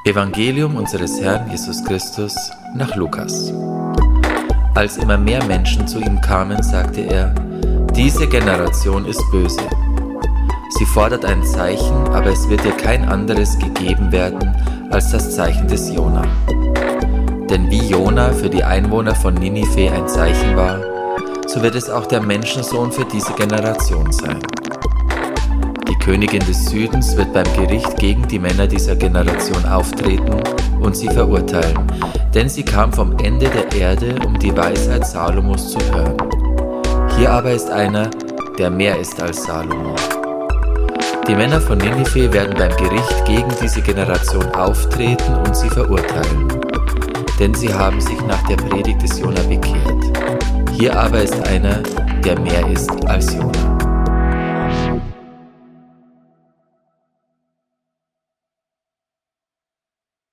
Evangelium unseres Herrn Jesus Christus nach Lukas. Als immer mehr Menschen zu ihm kamen, sagte er: Diese Generation ist böse. Sie fordert ein Zeichen, aber es wird ihr kein anderes gegeben werden als das Zeichen des Jona. Denn wie Jona für die Einwohner von Ninive ein Zeichen war, so wird es auch der Menschensohn für diese Generation sein. Die Königin des Südens wird beim Gericht gegen die Männer dieser Generation auftreten und sie verurteilen, denn sie kam vom Ende der Erde, um die Weisheit Salomos zu hören. Hier aber ist einer, der mehr ist als Salomo. Die Männer von Ninive werden beim Gericht gegen diese Generation auftreten und sie verurteilen, denn sie haben sich nach der Predigt des Jona bekehrt. Hier aber ist einer, der mehr ist als Jona.